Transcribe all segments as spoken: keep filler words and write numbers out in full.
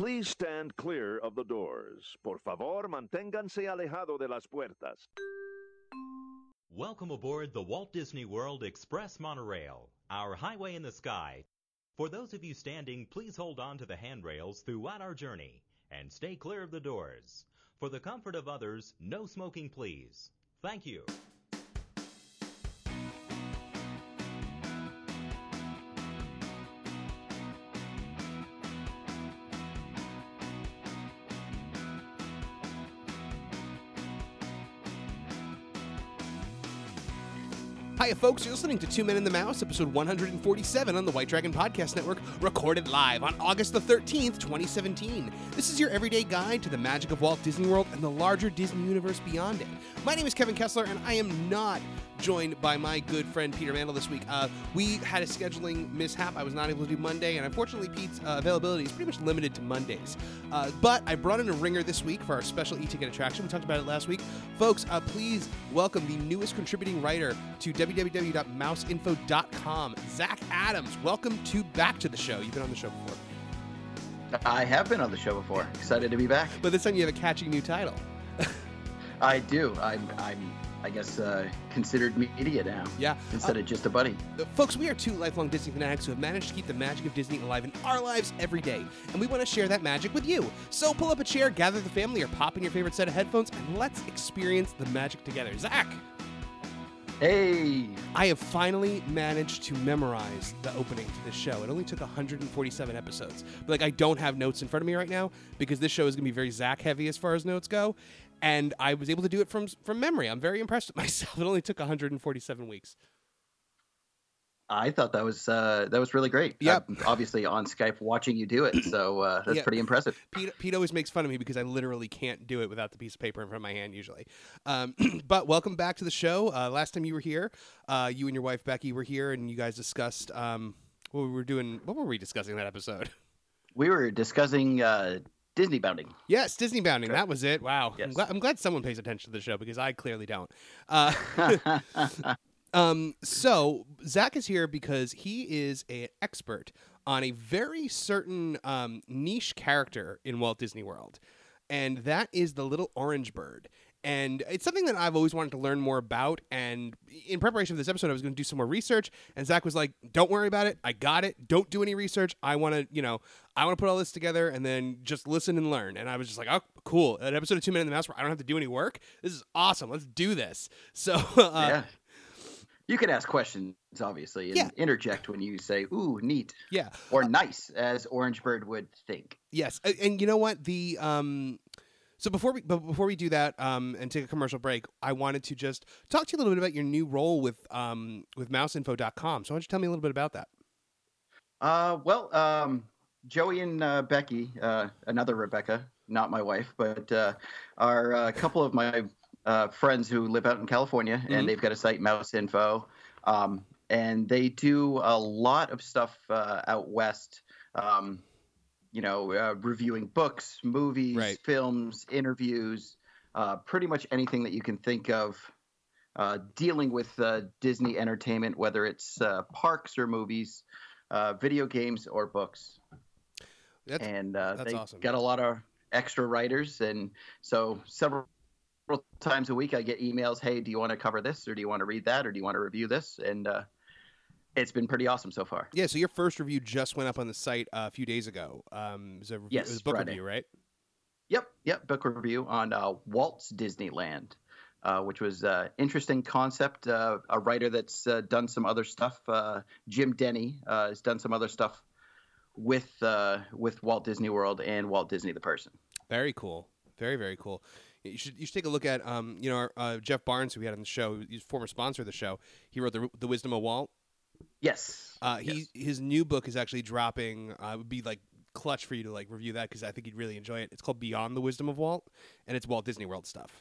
Please stand clear of the doors. Por favor, manténganse alejado de las puertas. Welcome aboard the Walt Disney World Express Monorail, our highway in the sky. For those of you standing, please hold on to the handrails throughout our journey and stay clear of the doors. For the comfort of others, no smoking, please. Thank you. Hiya, folks. You're listening to Two Men and the Mouse, episode one hundred forty-seven on the White Dragon Podcast Network, recorded live on August the thirteenth, twenty seventeen. This is your everyday guide to the magic of Walt Disney World and the larger Disney universe beyond it. My name is Kevin Kessler, and I am not joined by my good friend Peter Mandel this week. Uh, we had a scheduling mishap. I was not able to do Monday, and unfortunately, Pete's uh, availability is pretty much limited to Mondays. Uh, but I brought in a ringer this week for our special e-ticket attraction. We talked about it last week. Folks, uh, please welcome the newest contributing writer to w w w dot mouse info dot com, Zach Adams. Welcome to back to the show. You've been on the show before. I have been on the show before. Excited to be back. But this time you have a catchy new title. I do. I'm, I'm I guess, uh, considered media now. Yeah. Instead uh, of just a buddy. Uh, folks, we are two lifelong Disney fanatics who have managed to keep the magic of Disney alive in our lives every day. And we want to share that magic with you. So pull up a chair, gather the family, or pop in your favorite set of headphones, and let's experience the magic together. Zach! Hey! I have finally managed to memorize the opening to this show. It only took one hundred forty-seven episodes. But, like, I don't have notes in front of me right now because this show is going to be very Zach heavy as far as notes go. And I was able to do it from from memory. I'm very impressed with myself. It only took one hundred forty-seven weeks. I thought that was uh, that was really great. Yep. I'm obviously on Skype watching you do it, so uh, that's yeah. pretty impressive. Pete, Pete always makes fun of me because I literally can't do it without the piece of paper in front of my hand usually. Um, but welcome back to the show. Uh, last time you were here, uh, you and your wife Becky were here, and you guys discussed um, what we were doing. What were we discussing in that episode? We were discussing uh, Disney bounding. Yes, Disney bounding. That was it. Wow. Yes. I'm, glad, I'm glad someone pays attention to the show because I clearly don't. Uh, Um, so Zach is here because he is an expert on a very certain um, niche character in Walt Disney World, and that is the little orange bird. And it's something that I've always wanted to learn more about. And in preparation for this episode, I was going to do some more research. And Zach was like, "Don't worry about it. I got it. Don't do any research. I want to, you know, I want to put all this together and then just listen and learn." And I was just like, "Oh, cool! An episode of Two Men and the Mouse where I don't have to do any work. This is awesome. Let's do this." So, uh, yeah. You can ask questions, obviously, and yeah. interject when you say, "Ooh, neat," yeah, or "nice," as Orange Bird would think. Yes, and, and you know what? The um, so before we but before we do that um, and take a commercial break, I wanted to just talk to you a little bit about your new role with um with mouse info dot com. So why don't you tell me a little bit about that? Uh, well, um, Joey and uh, Becky, uh, another Rebecca, not my wife, but uh, are a couple of my Uh, friends who live out in California, and mm-hmm. they've got a site, Mouse Info, um, and they do a lot of stuff uh, out west, um, you know, uh, reviewing books, movies, right. films, interviews, uh, pretty much anything that you can think of uh, dealing with uh, Disney entertainment, whether it's uh, parks or movies, uh, video games or books. That's, and uh, that's they awesome. got a lot of extra writers, and so several Several times a week I get emails, "Hey, do you want to cover this, or do you want to read that, or do you want to review this?" And uh, it's been pretty awesome so far. Yeah, so your first review just went up on the site uh, a few days ago. Um, it was a, yes, it was a book Friday. review, right? Yep, yep, book review on uh, Walt's Disneyland, uh, which was an uh, interesting concept. Uh, a writer that's uh, done some other stuff, uh, Jim Denny, uh, has done some other stuff with uh, with Walt Disney World and Walt Disney the person. Very cool. Very, very cool. You should you should take a look at um you know our, uh, Jeff Barnes, who we had on the show. He's a former sponsor of the show. He wrote the the Wisdom of Walt. Yes. Uh, he yes. His new book is actually dropping. Uh, it would be like clutch for you to like review that because I think you'd really enjoy it. It's called Beyond the Wisdom of Walt, and it's Walt Disney World stuff.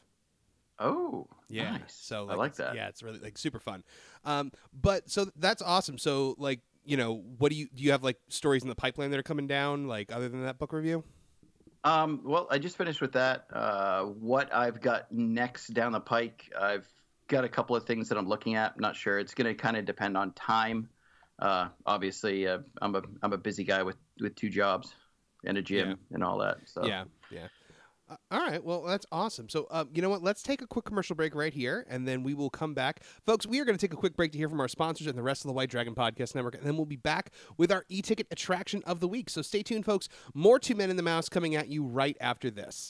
Oh, yeah. Nice. So like, I like that. Yeah, it's really like super fun. Um, but so that's awesome. So like you know, what do you do? You have like stories in the pipeline that are coming down, like other than that book review? Um, well, I just finished with that. Uh, what I've got next down the pike, I've got a couple of things that I'm looking at. I'm not sure. It's going to kind of depend on time. Uh, obviously, uh, I'm a I'm a busy guy with, with two jobs. and a gym Yeah. and all that. So Yeah, yeah. Uh, all right, well, that's awesome. So, uh, you know what? Let's take a quick commercial break right here, and then we will come back. Folks, we are going to take a quick break to hear from our sponsors and the rest of the White Dragon Podcast Network, and then we'll be back with our e-ticket attraction of the week. So stay tuned, folks. More Two Men in the Mouse coming at you right after this.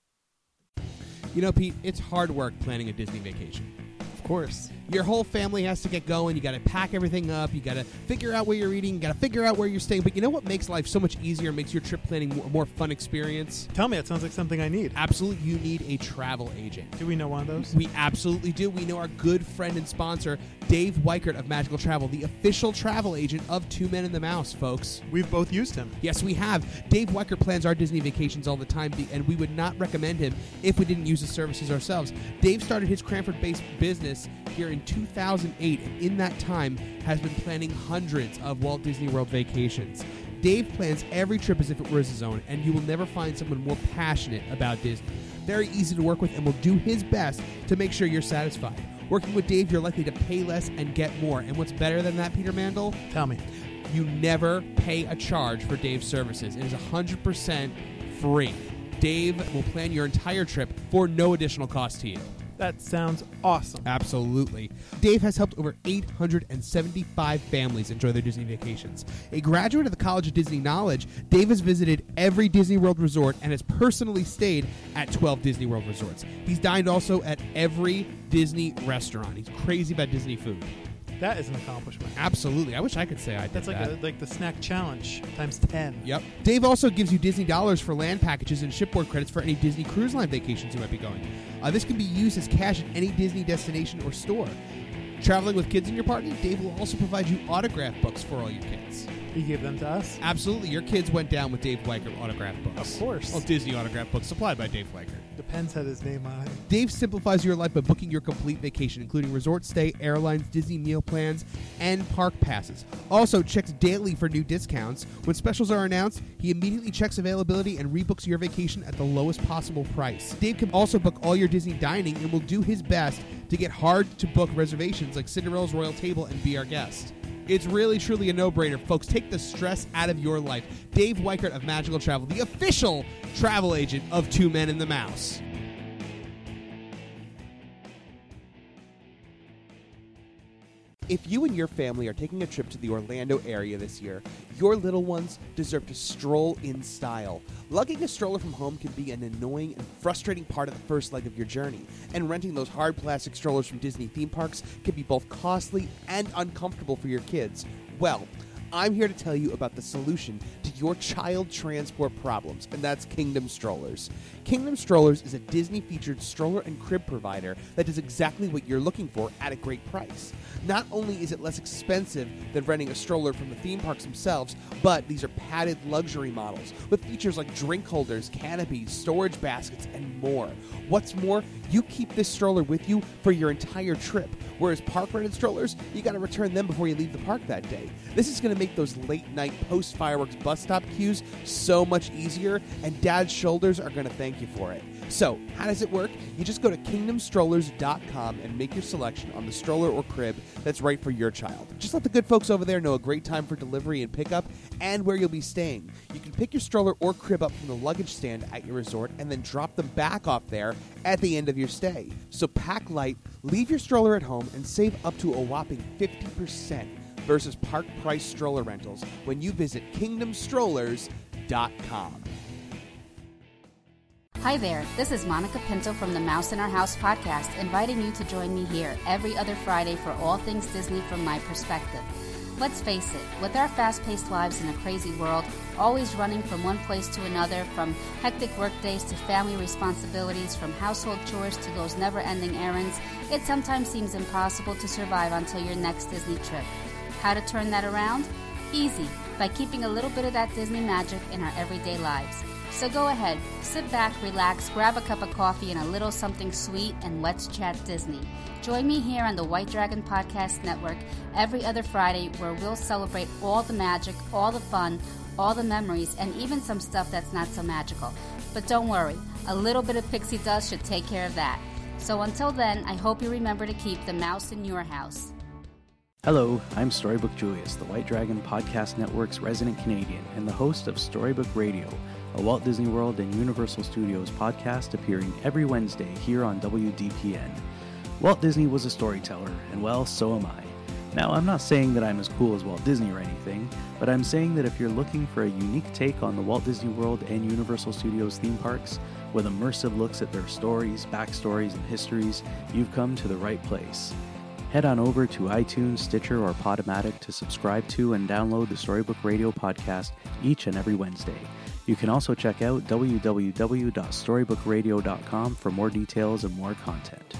You know, Pete, it's hard work planning a Disney vacation. Of course. Your whole family has to get going. You got to pack everything up. You got to figure out where you're eating. You got to figure out where you're staying. But you know what makes life so much easier and makes your trip planning a more fun experience? Tell me, it sounds like something I need. Absolutely, you need a travel agent. Do we know one of those? We absolutely do. We know our good friend and sponsor, Dave Weichert of Magical Travel, the official travel agent of Two Men in the Mouse, folks. We've both used him. Yes, we have. Dave Weichert plans our Disney vacations all the time, and we would not recommend him if we didn't use his services ourselves. Dave started his Cranford-based business here in two thousand eight, and in that time has been planning hundreds of Walt Disney World vacations. Dave plans every trip as if it was his own, and you will never find someone more passionate about Disney. Very easy to work with, and will do his best to make sure you're satisfied. Working with Dave, you're likely to pay less and get more. And what's better than that, Peter Mandel? Tell me. You never pay a charge for Dave's services. It is one hundred percent free. Dave will plan your entire trip for no additional cost to you. That sounds awesome. Absolutely. Dave has helped over eight hundred seventy-five families enjoy their Disney vacations. A graduate of the College of Disney Knowledge, Dave has visited every Disney World resort and has personally stayed at twelve Disney World resorts. He's dined also at every Disney restaurant. He's crazy about Disney food. That is an accomplishment. Absolutely. I wish I could say I did That's like that. a, like the snack challenge times ten. Yep. Dave also gives you Disney dollars for land packages and shipboard credits for any Disney Cruise Line vacations you might be going. Uh, this can be used as cash at any Disney destination or store. Traveling with kids in your party, Dave will also provide you autograph books for all your kids. He gave them to us? Absolutely. Your kids went down with Dave Weichert autograph books. Of course. Well, Disney autograph books supplied by Dave Weichert. Depends had his name on it. Dave simplifies your life by booking your complete vacation, including resort stay, airlines, Disney meal plans, and park passes. Also, checks daily for new discounts. When specials are announced, he immediately checks availability and rebooks your vacation at the lowest possible price. Dave can also book all your Disney dining and will do his best to get hard-to-book reservations like Cinderella's Royal Table and Be Our Guest. It's really, truly a no-brainer, folks. Take the stress out of your life. Dave Weichert of Magical Travel, the official travel agent of Two Men in the Mouse. If you and your family are taking a trip to the Orlando area this year, your little ones deserve to stroll in style. Lugging a stroller from home can be an annoying and frustrating part of the first leg of your journey, and renting those hard plastic strollers from Disney theme parks can be both costly and uncomfortable for your kids. Well, I'm here to tell you about the solution to your child transport problems, and that's Kingdom Strollers. Kingdom Strollers is a Disney-featured stroller and crib provider that does exactly what you're looking for at a great price. Not only is it less expensive than renting a stroller from the theme parks themselves, but these are padded luxury models with features like drink holders, canopies, storage baskets, and more. What's more, you keep this stroller with you for your entire trip, whereas park-rented strollers, you got to return them before you leave the park that day. This is going to make those late-night post-fireworks bus stop queues so much easier, and Dad's shoulders are going to thank you for it. So, how does it work? You just go to kingdom strollers dot com and make your selection on the stroller or crib that's right for your child. Just let the good folks over there know a great time for delivery and pickup and where you'll be staying. You can pick your stroller or crib up from the luggage stand at your resort and then drop them back off there at the end of your stay. So pack light, leave your stroller at home, and save up to a whopping fifty percent versus park price stroller rentals when you visit kingdom strollers dot com. Hi there, this is Monica Pinto from the Mouse in Our House podcast, inviting you to join me here every other Friday for all things Disney from my perspective. Let's face it, with our fast-paced lives in a crazy world, always running from one place to another, from hectic workdays to family responsibilities, from household chores to those never-ending errands, it sometimes seems impossible to survive until your next Disney trip. How to turn that around? Easy, by keeping a little bit of that Disney magic in our everyday lives. So go ahead, sit back, relax, grab a cup of coffee and a little something sweet, and let's chat Disney. Join me here on the White Dragon Podcast Network every other Friday, where we'll celebrate all the magic, all the fun, all the memories, and even some stuff that's not so magical. But don't worry, a little bit of pixie dust should take care of that. So until then, I hope you remember to keep the mouse in your house. Hello, I'm Storybook Julius, the White Dragon Podcast Network's resident Canadian and the host of Storybook Radio, a Walt Disney World and Universal Studios podcast appearing every Wednesday here on W D P N. Walt Disney was a storyteller, and well, so am I. Now, I'm not saying that I'm as cool as Walt Disney or anything, but I'm saying that if you're looking for a unique take on the Walt Disney World and Universal Studios theme parks, with immersive looks at their stories, backstories, and histories, you've come to the right place. Head on over to iTunes, Stitcher, or Podomatic to subscribe to and download the Storybook Radio podcast each and every Wednesday. You can also check out w w w dot storybook radio dot com for more details and more content.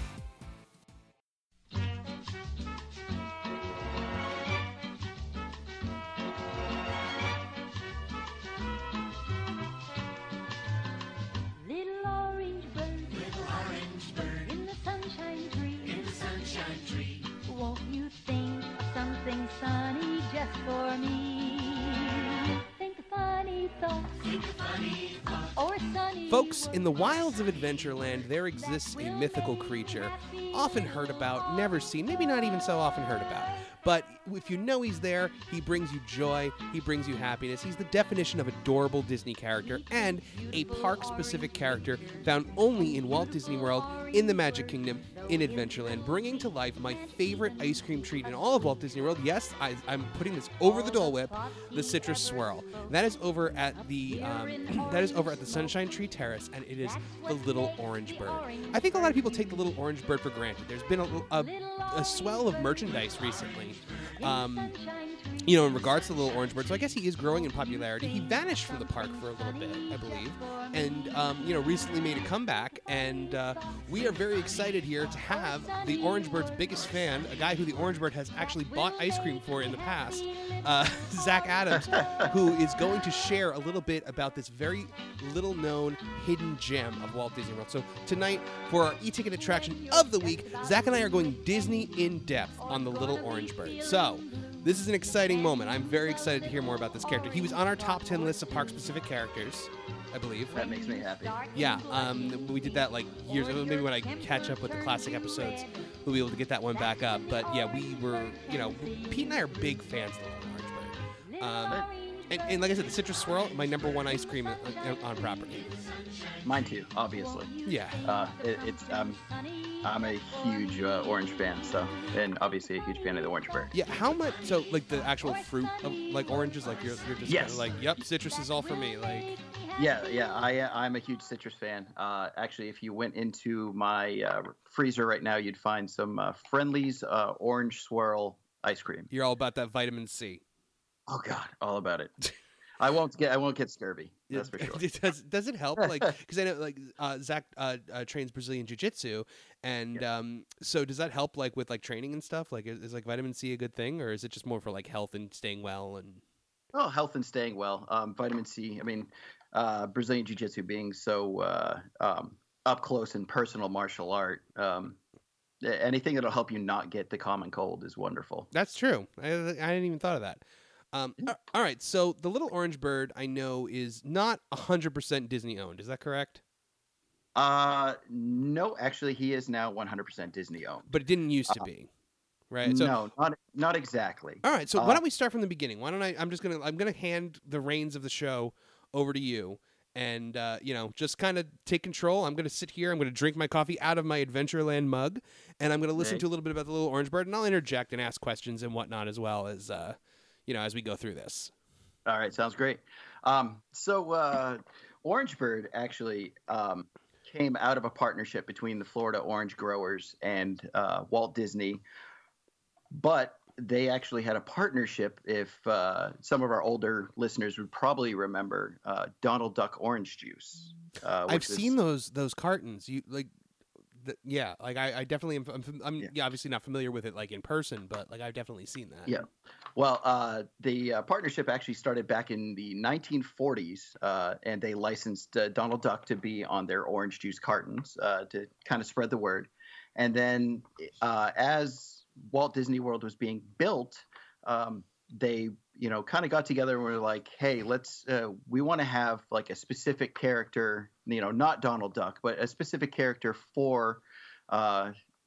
Folks, in the wilds of Adventureland, there exists a mythical creature, often heard about, never seen, maybe not even so often heard about. But if you know he's there, he brings you joy, he brings you happiness. He's the definition of adorable Disney character and a park-specific character found only in Walt Disney World, in the Magic Kingdom, in Adventureland, bringing to life my favorite ice cream treat in all of Walt Disney World. Yes, I, I'm putting this over the Dole Whip, the Citrus Swirl. That is over at the um, that is over at the Sunshine Tree Terrace, and it is the Little Orange Bird. I think a lot of people take the Little Orange Bird for granted. There's been a, a, a swell of merchandise recently. Um, you know, in regards to the Little Orange Bird, so I guess he is growing in popularity. He vanished from the park for a little bit, I believe, and, um, you know, recently made a comeback, and uh, we are very excited here to have the Orange Bird's biggest fan, a guy who the Orange Bird has actually bought ice cream for in the past, uh, Zach Adams, who is going to share a little bit about this very little-known hidden gem of Walt Disney World. So tonight, for our e-ticket attraction of the week, Zach and I are going Disney in depth on the Little Orange Bird. So this is an exciting moment. I'm very excited to hear more about this character. He was on our top ten list of park-specific characters, I believe. That makes me happy. Yeah, um, we did that like years ago. Maybe when I catch up with the classic episodes, we'll be able to get that one back up. But yeah, we were, you know, Pete and I are big fans of the Little Orange Bird. Um, and, and like I said, the Citrus Swirl, my number one ice cream on, on property. Mine too, obviously. Yeah. Uh, it, it's um, I'm a huge uh, orange fan, so and obviously a huge fan of the Orange Bird. Yeah. How much? So like the actual fruit of like oranges, like you're you're just Yes. kind of like, yep, citrus is all for me. Like. Yeah, yeah, I, uh, I'm a huge citrus fan. Uh, actually, if you went into my uh, freezer right now, you'd find some uh, Friendly's uh, Orange Swirl ice cream. You're all about that vitamin C. Oh God, all about it. I won't get I won't get scurvy. That's for sure. does does it help? Like, because I know like uh, Zach uh, uh, trains Brazilian Jiu-Jitsu, and Yeah. um, so does that help like with like training and stuff? Like, is, is like vitamin C a good thing, or is it just more for like health and staying well and? Oh, health and staying well. Um, vitamin C. I mean, uh, Brazilian Jiu-Jitsu being so uh, um, up close and personal martial art. Um, anything that'll help you not get the common cold is wonderful. That's true. I, I hadn't even thought of that. Um, a- all right, so the Little Orange Bird I know is not one hundred percent Disney owned. Is that correct? Uh, no, actually, he is now one hundred percent Disney owned. But it didn't used to Uh, be, right? So, no, not not exactly. all right, so Uh, why don't we start from the beginning? Why don't I? I'm just gonna I'm gonna hand the reins of the show over to you, and uh, you know, just kind of take control. I'm gonna sit here. I'm gonna drink my coffee out of my Adventureland mug, and I'm gonna listen Right. to a little bit about the Little Orange Bird, and I'll interject and ask questions and whatnot as well as uh, you know, as we go through this. All right, sounds great. Um, so uh, Orange Bird actually um, came out of a partnership between the Florida orange growers and uh, Walt Disney, but they actually had a partnership. If uh, some of our older listeners would probably remember uh, Donald Duck orange juice. Uh, I've which was- seen those those cartons. You like, the, yeah, like I, I definitely am. I'm, fam- I'm Yeah. yeah, obviously not familiar with it like in person, but like I've definitely seen that. Yeah. Well, uh, the uh, partnership actually started back in the nineteen forties, uh, and they licensed uh, Donald Duck to be on their orange juice cartons uh, to kind of spread the word. And then uh, as Walt Disney World was being built, um, they, you know, kind of got together and were like, hey, let's, uh, we want to have like a specific character, you know, not Donald Duck, but a specific character for uh,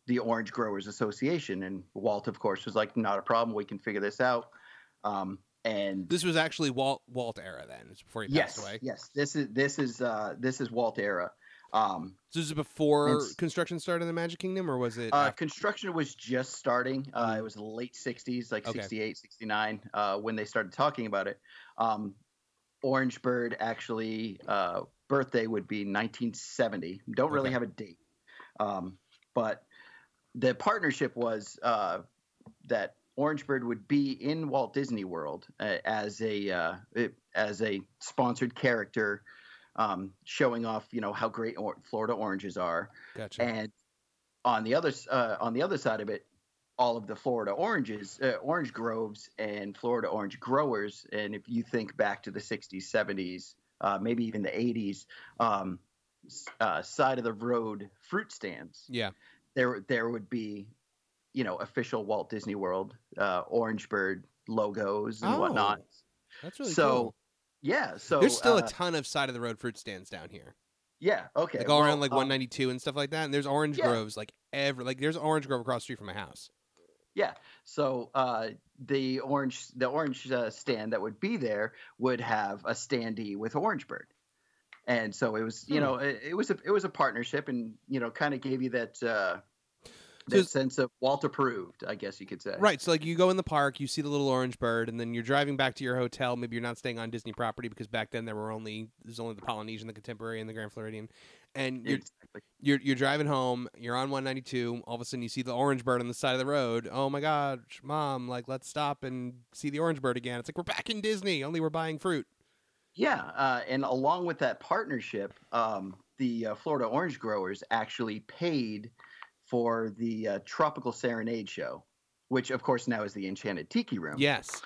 the Orange Growers Association. And Walt, of course, was like, not a problem. We can figure this out. Um, and This was actually Walt Walt era then. It's before he yes, passed away. yes, this is this is uh, this is Walt era. Um, So was it before It's- construction started in the Magic Kingdom, or was it? uh, after? construction was just starting. Uh, it was the late sixties, like Okay. sixty-eight, sixty-nine, uh, when they started talking about it. Um, Orange Bird actually uh, birthday would be nineteen seventy. Don't really Okay. have a date, um, but the partnership was uh, that Orange Bird would be in Walt Disney World uh, as a uh, it- as a sponsored character, um, showing off, you know, how great or- Florida oranges are. Gotcha. And on the other s- uh, on the other side of it, all of the Florida oranges, uh, orange groves, and Florida orange growers. And if you think back to the sixties, seventies, uh, maybe even the eighties, um, s- uh, side of the road fruit stands, Yeah. there there would be, you know, official Walt Disney World uh, Orange Bird logos and Oh, whatnot. That's really so cool. yeah, so There's still uh, a ton of side of the road fruit stands down here, yeah, okay, like all well, around like um, one ninety-two and stuff like that. And there's orange yeah. groves like every like there's an orange grove across the street from my house. Yeah. So uh, the orange the orange uh, stand that would be there would have a standee with Orange Bird, and so it was you Hmm. know it, it was a it was a partnership, and you know kind of gave you that uh, that it's- sense of Walt approved, I guess you could say. Right. So like you go in the park, you see the little orange bird, and then you're driving back to your hotel. Maybe you're not staying on Disney property because back then there were only there's only the Polynesian, the Contemporary, and the Grand Floridian. And you're Exactly. you're you're driving home. You're on one ninety-two. All of a sudden you see the orange bird on the side of the road. Oh my gosh, Mom! Like let's stop and see the orange bird again. It's like we're back in Disney. Only we're buying fruit. Yeah, uh, and along with that partnership, um, the uh, Florida orange growers actually paid for the uh, Tropical Serenade show, which of course now is the Enchanted Tiki Room. Yes.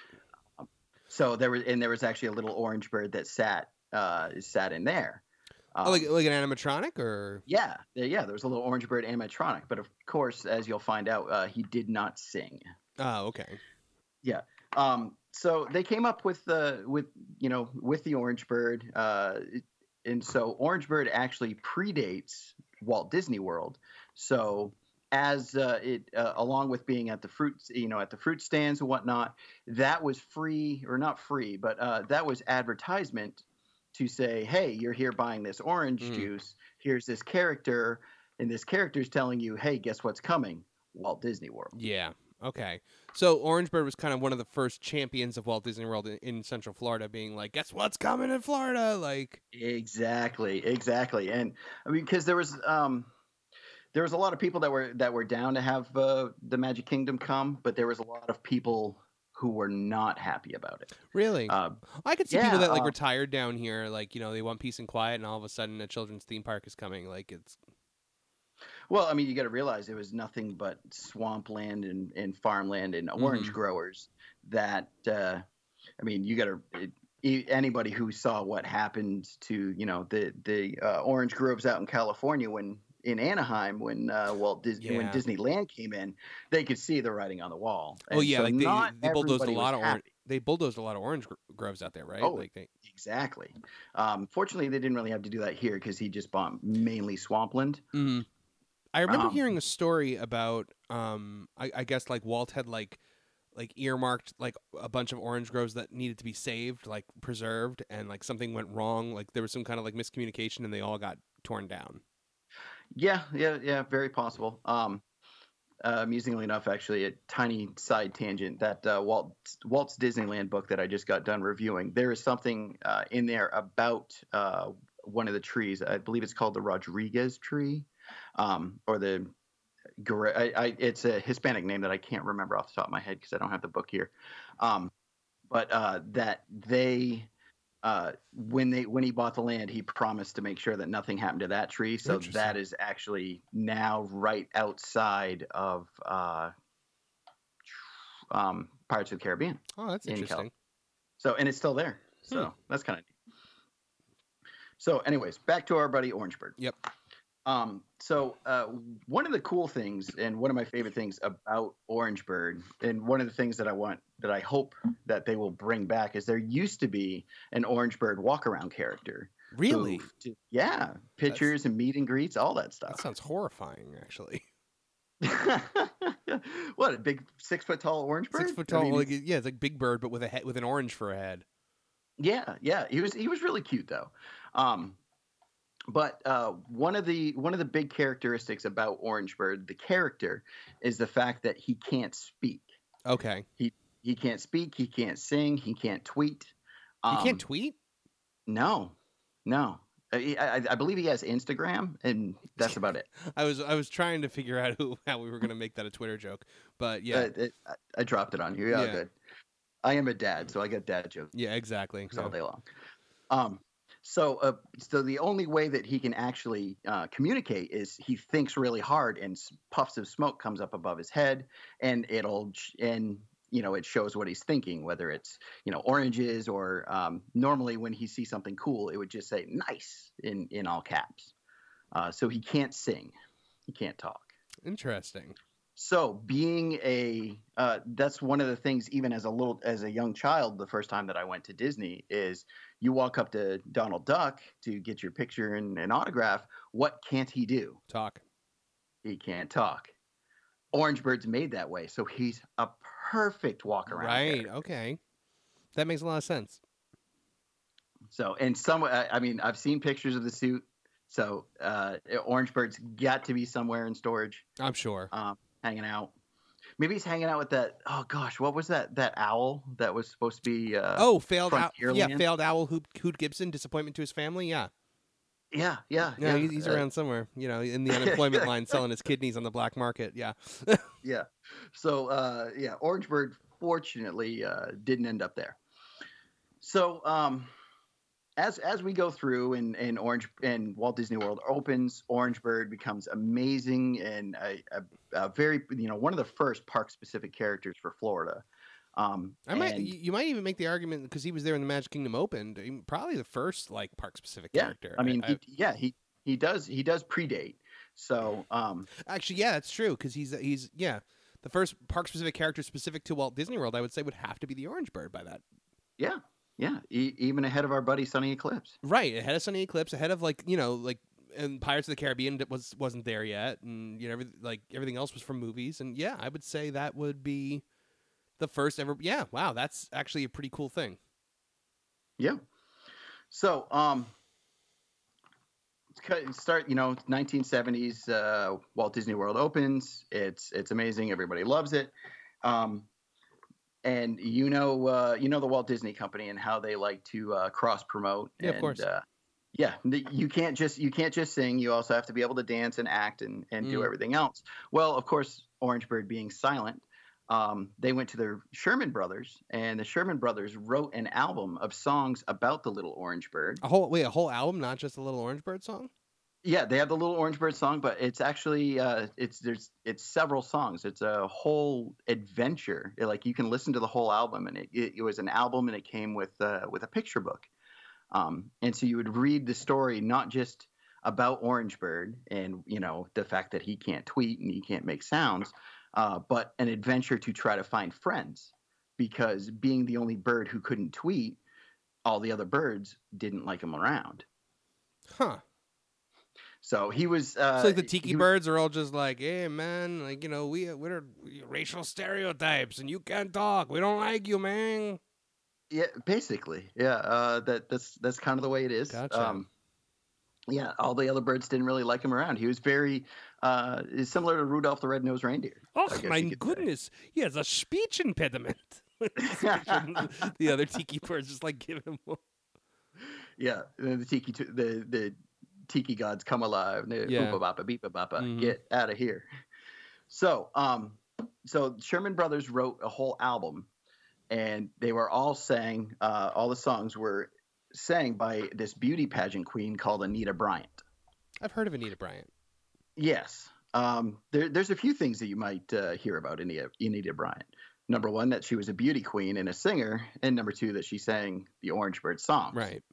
So there was, and there was actually a little orange bird that sat uh, sat in there. Um, Oh, like like an animatronic or yeah, there- yeah, there was a little orange bird animatronic, but of course, as you'll find out, uh, he did not sing. oh okay. Um, so they came up with the with you know with the orange bird, uh, and so Orange Bird actually predates Walt Disney World. So as uh, it uh, along with being at the fruit you know at the fruit stands and whatnot, that was free or not free, but uh, that was advertisement to say, hey, you're here buying this orange Mm. juice. Here's this character, and this character's telling you, hey, guess what's coming? Walt Disney World. Yeah. Okay. So Orange Bird was kind of one of the first champions of Walt Disney World in, in Central Florida, being like, "Guess what's coming in Florida?" Like, Exactly, exactly, and I mean, because there was um, there was a lot of people that were that were down to have uh, the Magic Kingdom come, but there was a lot of people who were not happy about it. really, Uh, I could see yeah, people that like uh, retired down here, like you know, they want peace and quiet, and all of a sudden a children's theme park is coming. Like, it's well, I mean, you got to realize it was nothing but swampland and, and farmland and orange Mhm. growers. That uh, I mean, you got to anybody who saw what happened to you know the the uh, orange groves out in California when in Anaheim when uh, Walt Disney when Yeah. Disneyland came in, they could see the writing on the wall. oh And yeah, so like they, not they bulldozed a everybody lot was of orange. happy. They bulldozed a lot of orange gro- groves out there, right? Oh, Like they, Exactly. Um, fortunately, they didn't really have to do that here because he just bought mainly swampland. Mhm. I remember Um, hearing a story about, um, I, I guess like Walt had like, like earmarked like a bunch of orange groves that needed to be saved, like preserved, and like something went wrong. Like there was some kind of like miscommunication, and they all got torn down. Yeah, yeah, yeah, very possible. Um, uh, amusingly enough, actually, a tiny side tangent that uh, Walt Walt's Disneyland book that I just got done reviewing. There is something uh, in there about uh, one of the trees. I believe it's called the Rodriguez tree, um, or the. Guerre- I, I, it's a Hispanic name that I can't remember off the top of my head because I don't have the book here. Um, but uh, that they. Uh, when they when he bought the land, he promised to make sure that nothing happened to that tree. So Interesting. that is actually now right outside of uh, um, Pirates of the Caribbean. Oh, that's In Cal- interesting. So and it's still there. So Hmm. that's kind of neat. So, anyways, back to our buddy Orange Bird. Yep. Um, so uh, one of the cool things and one of my favorite things about Orange Bird, and one of the things that I want that I hope that they will bring back is there used to be an Orange Bird walk around character. who Really? did- yeah, pictures and meet and greets, all that That stuff. sounds horrifying, actually. What, a big six foot tall orange bird? Six foot I tall. mean, like, yeah, it's like Big Bird, but with a head, with an orange for a head. yeah, yeah. He was he was really cute though. Um, but uh, one of the one of the big characteristics about Orange Bird, the character, is the fact that he can't speak. Okay. He he can't speak. He can't sing. He can't tweet. You Um, can't tweet? No, no. I, I, I believe he has Instagram, and that's about it. I was I was trying to figure out who how we were gonna make that a Twitter joke, but yeah, Uh, it, I, I dropped it on you. Yeah, Yeah. good. I am a dad, so I get dad jokes yeah, exactly. all Yeah. day long. Um, so uh, so the only way that he can actually uh, communicate is he thinks really hard, and s- puffs of smoke comes up above his head, and it'll sh- and you know it shows what he's thinking, whether it's you know oranges or um, normally when he sees something cool, it would just say nice in in all caps. Uh, so he can't sing, he can't talk. Interesting. So being a uh, that's one of the things, even as a little as a young child, the first time that I went to Disney is you walk up to Donald Duck to get your picture and an autograph. What can't he do? Talk. He can't talk. Orange Bird's made that way, so he's a perfect walk around. Right. character. Okay. That makes a lot of sense. So and some I I mean I've seen pictures of the suit. So uh, Orange Bird's got to be somewhere in storage, I'm sure. um, hanging out. Maybe he's hanging out with that. Oh gosh, what was that? That owl that was supposed to be. Uh, oh, failed owl. Yeah, Frontierland? failed owl. Hoot, Hoot Gibson. Disappointment to his family. Yeah. yeah, yeah, Yeah, yeah. he's, he's uh, around somewhere. You know, in the unemployment line, selling his kidneys on the black market. Yeah. Yeah. So uh, yeah, Orange Bird fortunately uh, didn't end up there. So um, as as we go through and, and Orange and Walt Disney World opens, Orange Bird becomes amazing and a, a, a very you know one of the first park specific characters for Florida. Um, I might. and- You you might even make the argument because he was there when the Magic Kingdom opened. he- Probably the first like park specific yeah, character. I mean, he, yeah, he he does he does predate. So um, actually, yeah, that's true because he's he's yeah the first park specific character specific to Walt Disney World. I would say would have to be the Orange Bird by that. yeah, yeah, e- even ahead of our buddy Sunny Eclipse. Right, ahead of Sunny Eclipse, ahead of like you know like and Pirates of the Caribbean that was wasn't there yet, and you know every, like everything else was from movies, and yeah, I would say that would be the first ever. Yeah, wow, that's actually a pretty cool thing. Yeah. So, um, let's cut- start. You know, nineteen seventies. Uh, Walt Disney World opens. It's it's amazing. Everybody loves it. Um, and you know, uh, you know the Walt Disney Company and how they like to uh, cross promote. Yeah, of and, course. Uh, yeah, the- you can't just you can't just sing. You also have to be able to dance and act and and do Mm. everything else. Well, of course, Orange Bird being silent. Um, they went to the Sherman Brothers, and the Sherman Brothers wrote an album of songs about the Little Orange Bird. A whole wait, a whole album, not just a little Orange Bird song. Yeah, they have the Little Orange Bird song, but it's actually uh, it's there's it's several songs. It's a whole adventure. It, like you can listen to the whole album, and it, it, it was an album, and it came with uh, with a picture book. Um, and so you would read the story not just about Orange Bird and you know the fact that he can't tweet and he can't make sounds, uh, but an adventure to try to find friends, because being the only bird who couldn't tweet, all the other birds didn't like him around. Huh. So he was. Uh, So like the tiki he was- birds are all just like, hey man, like you know we we're racial stereotypes and you can't talk. We don't like you, man. Yeah, basically, yeah. Uh, that that's that's kind of the way it is. Gotcha. Um, yeah, all the other birds didn't really like him around. He was very uh, similar to Rudolph the Red-Nosed Reindeer. I Oh guess my you could say. goodness, he has a speech impediment. The other tiki birds just like give him. Yeah, the the tiki t- the the tiki gods come alive. The Yeah. Oopa bapa beepa bapa, Mhm. get out of here. So, um, so Sherman Brothers wrote a whole album, and they were all sang. Uh, all the songs were sang by this beauty pageant queen called Anita Bryant. I've heard of Anita Bryant. Yes. Um, there, there's a few things that you might uh, hear about Anita, Anita Bryant. Number one, that she was a beauty queen and a singer, and number two, that she sang the Orange Bird songs. Right.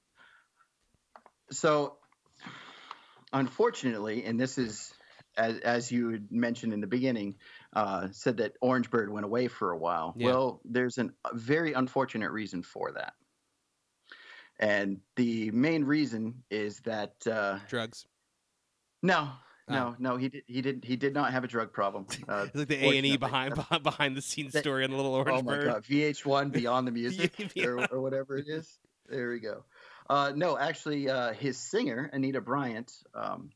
So, unfortunately, and this is as as you had mentioned in the beginning, uh, said that Orange Bird went away for a while. Yeah. Well, there's an, a very unfortunate reason for that, and the main reason is that uh, Drugs. no, no, no. He did. He did. He did not have a drug problem. Uh, It's like the A and E fortunately. behind behind the scenes That- story on the Little Orange Oh my Bird. God, V H one Beyond the Music Yeah. or, or whatever it is. There we go. Uh, no, actually, uh, his singer Anita Bryant um,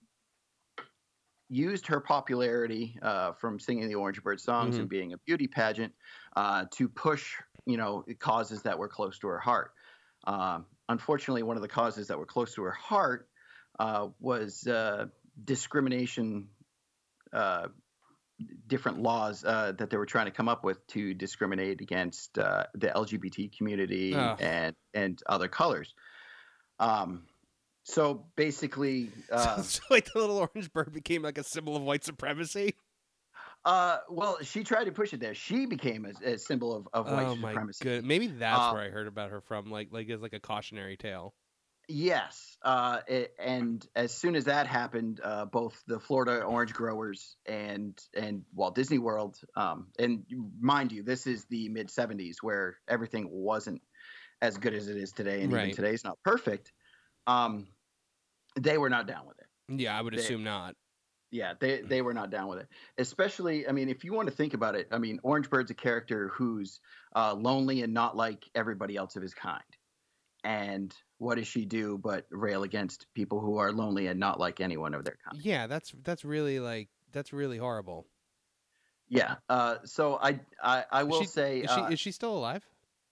used her popularity uh, from singing the Orange Bird songs Mhm. and being a beauty pageant uh, to push, you know, causes that were close to her heart. Um, unfortunately, one of the causes that were close to her heart uh, was uh, discrimination. Uh, different laws uh, that they were trying to come up with to discriminate against uh, the L G B T community Ugh. and and other colors. Um, so basically, uh, so, like the Little Orange Bird became like a symbol of white supremacy. uh, well, she tried to push it there. She became a, a symbol of, of white Oh my supremacy. good. Maybe that's Um, where I heard about her from. Like like as like a cautionary tale. Yes, uh, it, and as soon as that happened, uh, both the Florida orange growers and and Walt Disney World, um, and mind you, this is the mid seventies where everything wasn't as good as it is today, and Right. even today is not perfect. Um, they were not down with it. Yeah, I would They- assume not. Yeah, they they were not down with it. Especially, I mean, if you want to think about it, I mean, Orange Bird's a character who's uh, lonely and not like everybody else of his kind. And what does she do but rail against people who are lonely and not like anyone of their kind? Yeah, that's that's really like that's really horrible. Yeah. Uh, so I I, I Is will she- say is she uh, is she still alive?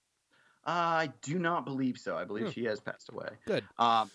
I do not believe so. I believe Hmm. she has passed away. Good. Um,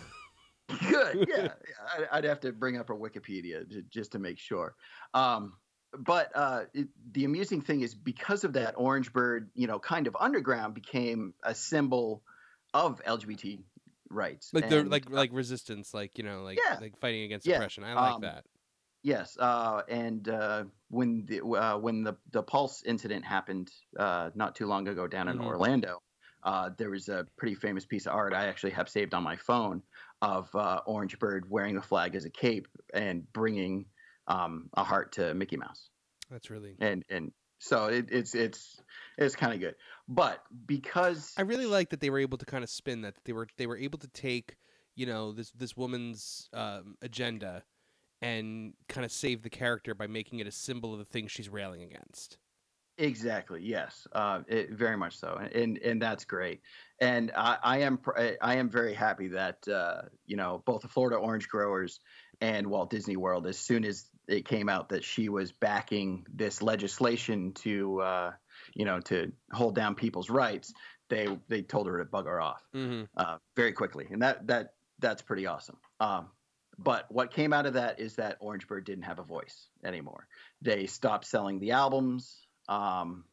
good. Yeah. yeah. I, I'd have to bring up her Wikipedia j- just to make sure. Um, but uh, it, the amusing thing is because of that, Orange Bird, you know, kind of underground became a symbol of L G B T rights. Like the And, like uh, like resistance, like you know, like Yeah. like fighting against Yeah, oppression. I like um, that. Yes, uh, and uh, when the uh, when the the Pulse incident happened uh, not too long ago down in Mhm. Orlando, uh, there was a pretty famous piece of art I actually have saved on my phone of uh, Orange Bird wearing the flag as a cape and bringing um, a heart to Mickey Mouse, That's really. and and so it, it's it's it's kind of good, but because I really like that they were able to kind of spin that. That they were they were able to take you know this this woman's um, agenda and kind of save the character by making it a symbol of the things she's railing against. Exactly. Yes. Uh, it, very much so, and and that's great. And I, I am pr- I am very happy that uh, you know both the Florida orange growers and Walt Disney World, as soon as it came out that she was backing this legislation to uh, you know to hold down people's rights, they they told her to bugger off Mm-hmm. uh, very quickly, and that that that's pretty awesome. Um, but what came out of that is that Orange Bird didn't have a voice anymore. They stopped selling the albums. Um,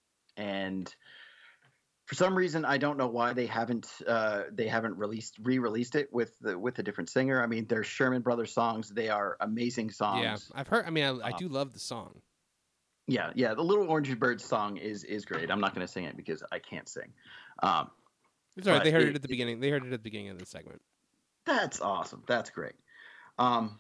and for some reason, I don't know why they haven't uh, they haven't released re-released it with the, with a different singer. I mean, they're Sherman Brothers songs. They are amazing songs. Yeah, I've heard. I mean, I, I Um, do love the song. yeah, yeah. The Little Orange Bird song is is great. I'm not going to sing it because I can't sing. Um, It's all right. but They heard it, it- at the beginning. They heard it at the beginning of the segment. That's awesome. That's great. Um,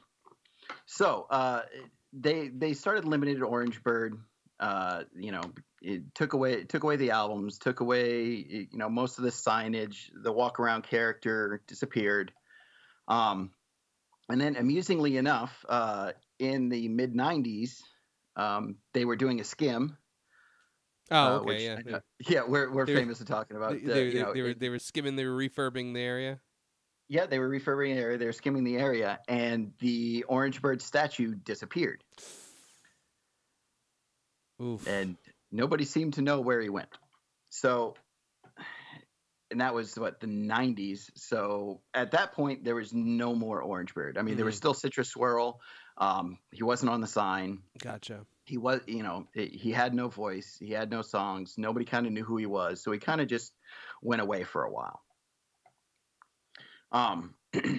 so uh, they they started limited Orange Bird. Uh, you know, it took away it took away the albums, took away you know most of the signage. The walk around character disappeared. Um, and then amusingly enough, uh, in the mid nineties, um, they were doing a skim. Oh, uh, okay, which yeah. I know- yeah, we're we're They were- famous for talking about. They, uh, they, you they, know, they were it- they were skimming. They were refurbing the area. Yeah, they were refurbing the area. They were skimming the area, and the Orange Bird statue disappeared, Oof. and nobody seemed to know where he went. So, and that was what the nineties. So at that point, there was no more Orange Bird. I mean, there was Mhm. still Citrus Swirl. Um, he wasn't on the sign. Gotcha. He was, you know, he had no voice. He had no songs. Nobody kind of knew who he was. So he kind of just went away for a while. Um,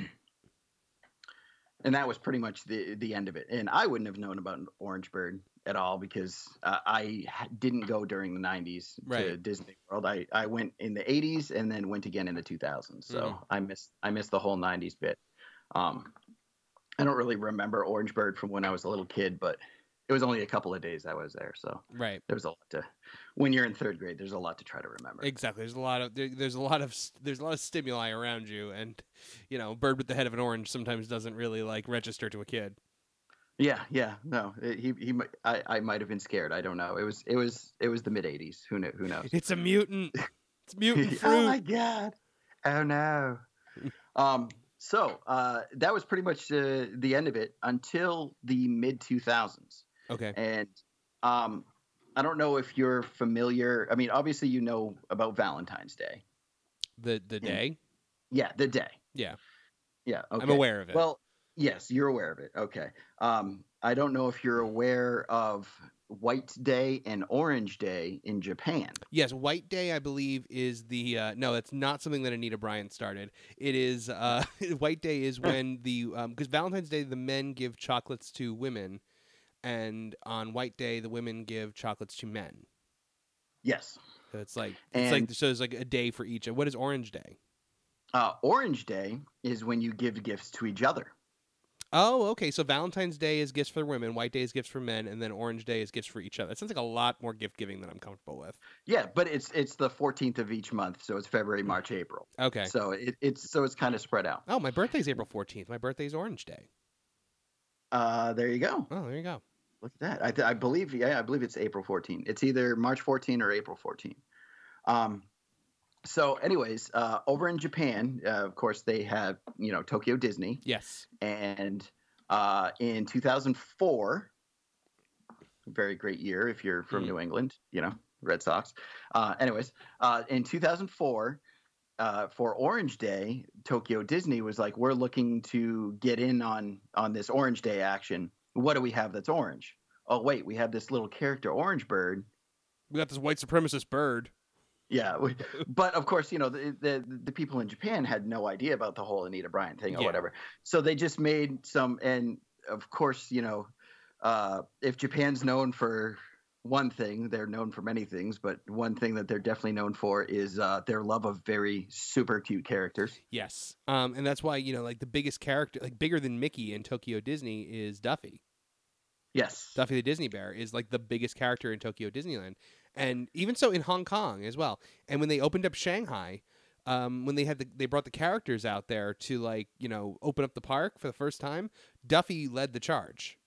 and that was pretty much the the end of it. And I wouldn't have known about Orange Bird at all because uh, I ha- didn't go during the nineties to Right. Disney World. I, I went in the eighties and then went again in the two thousands. So Mhm. I missed I missed the whole nineties bit. Um, I don't really remember Orange Bird from when I was a little kid, but it was only a couple of days I was there. So Right. there was a lot to. When you're in third grade, there's a lot to try to remember. Exactly. There's a lot of there, there's a lot of s- there's a lot of stimuli around you, and you know, bird with the head of an orange sometimes doesn't really like register to a kid. Yeah, yeah, no, it- he he. mi- I I might have been scared. I don't know. It was it was it was the mid eighties. Who knew? Who knows? It's a mutant. It's mutant Oh my fruit. god! Oh no. Um. So uh, that was pretty much uh, the end of it until the mid two thousands. Okay. And um, I don't know if you're familiar. I mean, obviously you know about Valentine's Day. The the day. Yeah, the day. Yeah. Yeah. Okay. I'm aware of it. Well, yes, you're aware of it. Okay. Um, I don't know if you're aware of White Day and Orange Day in Japan. Yes, White Day, I believe, is the uh, no. That's not something that Anita Bryant started. It is uh, White Day is when the because Valentine's Day the men give chocolates to women, and on White Day the women give chocolates to men. Yes. So it's like it's like And- so it's like a day for each. What is Orange Day? Uh, Orange Day is when you give gifts to each other. Oh, okay. So Valentine's Day is gifts for women, White Day is gifts for men, and then Orange Day is gifts for each other. It sounds like a lot more gift giving than I'm comfortable with. Yeah, but it's it's the fourteenth of each month, so it's February, March, April. Okay. So it, it's so it's kind of spread out. Oh, my birthday's April fourteenth. My birthday's Orange Day. Uh, there you go. Oh, there you go. Look at that. I, th- I believe yeah, I believe it's April fourteenth. It's either March fourteenth or April fourteenth. Um, so anyways, uh, over in Japan, uh, of course, they have you know Tokyo Disney, Yes. and uh, in two thousand four, very great year if you're from Mm. New England, you know, Red Sox. Uh, anyways, uh, in two thousand four, uh, for Orange Day, Tokyo Disney was like, we're looking to get in on on this Orange Day action. What do we have that's orange? Oh wait, we have this little character, Orange Bird. We got this white supremacist bird. Yeah, we, but of course, you know, the, the the people in Japan had no idea about the whole Anita Bryant thing or Yeah. whatever. So they just made some, and of course, you know, uh, if Japan's known for one thing, they're known for many things, but one thing that they're definitely known for is uh, their love of very super cute characters. Yes. Um, and that's why, you know, like the biggest character, like bigger than Mickey in Tokyo Disney is Duffy. Yes. Duffy the Disney Bear is like the biggest character in Tokyo Disneyland. And even so in Hong Kong as well. And when they opened up Shanghai, um, when they had the, they brought the characters out there to like, you know, open up the park for the first time, Duffy led the charge.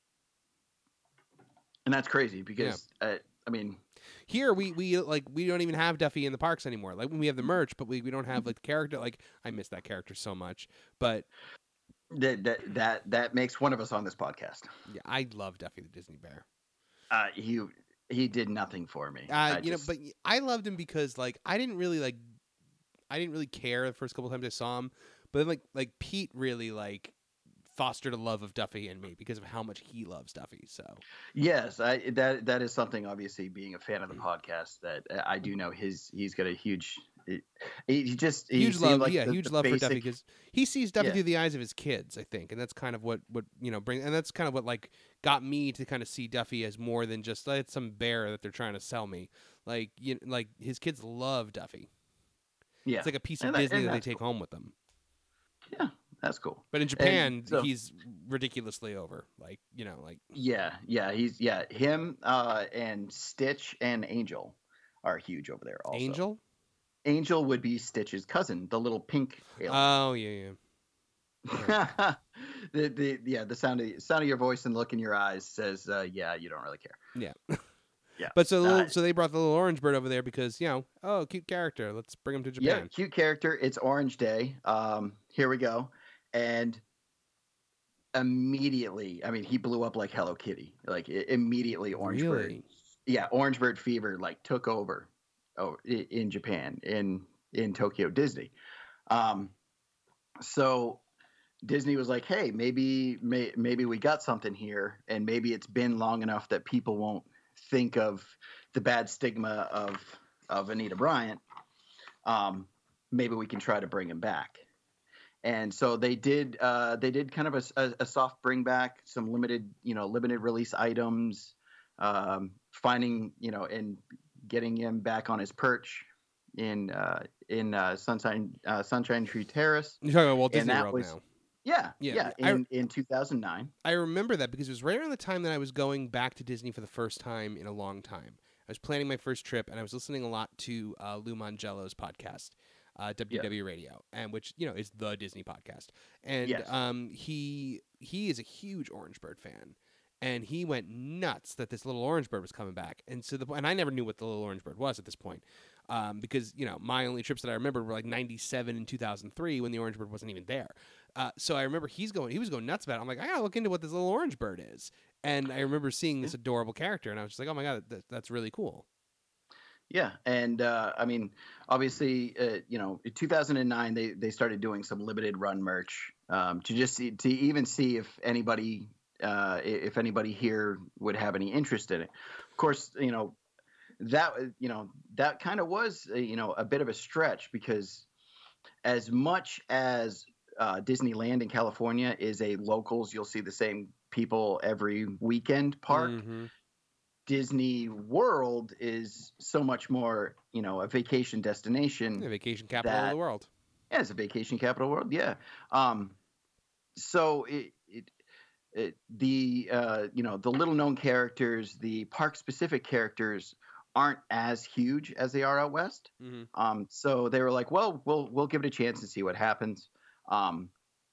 And that's crazy because, uh, I mean, Here we, we like we don't even have Duffy in the parks anymore. Like when we have the merch, but we, we don't have like the character. Like I miss that character so much. But that that that that makes one of us on this podcast. yeah, I love Duffy the Disney Bear. Uh, he he did nothing for me. Uh, I you just- know, but I loved him because like I didn't really like, I didn't really care the first couple times I saw him, but then like like Pete really like fostered a love of Duffy in me because of how much he loves Duffy. So Yes, I that that is something. Obviously, being a fan of the podcast, that uh, I do know his he's got a huge, he, he just he huge seemed love, like yeah, the- huge the love for Duffy basic- because he sees Duffy Yeah. through the eyes of his kids, I think, and that's kind of what what you know bring, and that's kind of what like got me to kind of see Duffy as more than just like, it's some bear that they're trying to sell me. Like you like his kids love Duffy. Yeah, It's like a piece of And that- Disney and that they that's take home with them. yeah, that's cool. But in Japan, so- he's ridiculously over. Like you know, like Yeah, yeah, he's yeah him uh, and Stitch and Angel are huge over there. Also, Angel. Angel would be Stitch's cousin, the little pink alien. Oh yeah, yeah. the the yeah the sound of sound of your voice and look in your eyes says uh, yeah, you don't really care. Yeah. Yeah. But so the little, Uh, so they brought the little orange bird over there because you know, oh, cute character. Let's bring him to Yeah, Japan. cute character. It's Orange Day. Um, here we go. And immediately, I mean, he blew up like Hello Kitty. Like i- immediately, Orange Bird. Really? Yeah, Orange Bird fever like took over. Oh, i- in Japan, in in Tokyo Disney. Um, so Disney was like, hey, maybe may, maybe we got something here, and maybe it's been long enough that people won't think of the bad stigma of of Anita Bryant. Um, maybe we can try to bring him back. And so they did. Uh, they did kind of a, a, a soft bring back, some limited, you know, limited release items, um, finding, you know, and getting him back on his perch in uh, in uh, Sunshine uh, Sunshine Tree Terrace. You're talking about Walt And Disney that World was- now. Yeah, Yeah, yeah, I- in in two thousand nine. I remember that because it was right around the time that I was going back to Disney for the first time in a long time. I was planning my first trip, and I was listening a lot to uh, Lou Mangello's podcast, uh, W W Radio, and which you know is the Disney podcast. And Yes. um, he he is a huge Orange Bird fan, and he went nuts that this little orange bird was coming back. And so the and I never knew what the little orange bird was at this point, um, because you know my only trips that I remember were like ninety-seven and two thousand three when the orange bird wasn't even there. Uh, so I remember he's going he was going nuts about it. I'm like, I gotta look into what this little orange bird is. And I remember seeing this adorable character, and I was just like, oh my god, that, that's really cool. Yeah, and uh, I mean, obviously, uh, you know, in two thousand nine they they started doing some limited run merch um, to just see, to even see if anybody uh, if anybody here would have any interest in it. Of course, you know that you know that kind of was uh, you know a bit of a stretch, because as much as uh, Disneyland in California is a locals, you'll see the same people every weekend park. Mm-hmm. Disney World is so much more, you know, a vacation destination. The vacation capital that, of the world. Yeah, it's a vacation capital world. Yeah. Um, so it, it, it the uh, you know the little known characters, the park specific characters aren't as huge as they are out west. Mm-hmm. Um, so they were like, well, we'll we'll give it a chance and see what happens. Um,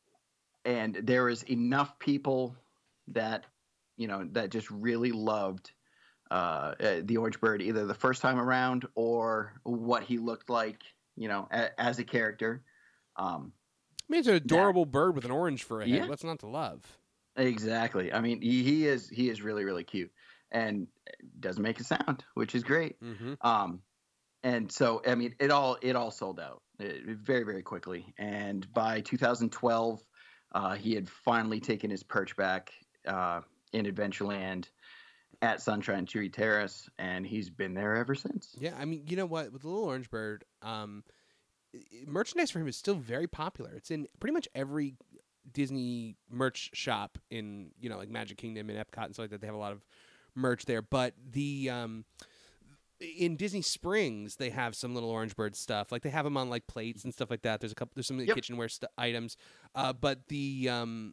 and there is enough people that you know that just really loved uh, uh, the orange bird, either the first time around or what he looked like, you know, a, as a character. Um, I mean, it's an adorable that, bird with an orange for a head. Yeah. What's not to love? Exactly. I mean, he, he is he is really, really cute, and doesn't make a sound, which is great. Mm-hmm. Um, and so, I mean, it all it all sold out it, very, very quickly. And by two thousand twelve, uh, he had finally taken his perch back uh, in Adventureland at Sunshine Tree Terrace, and he's been there ever since. Yeah, I mean, you know what? With the little orange bird, um, merchandise for him is still very popular. It's in pretty much every Disney merch shop in, you know, like Magic Kingdom and Epcot and stuff like that. They have a lot of merch there. But the um, in Disney Springs, they have some little orange bird stuff. Like they have them on like plates and stuff like that. There's a couple. There's some of the Yep. kitchenware st- items. Uh, but the um.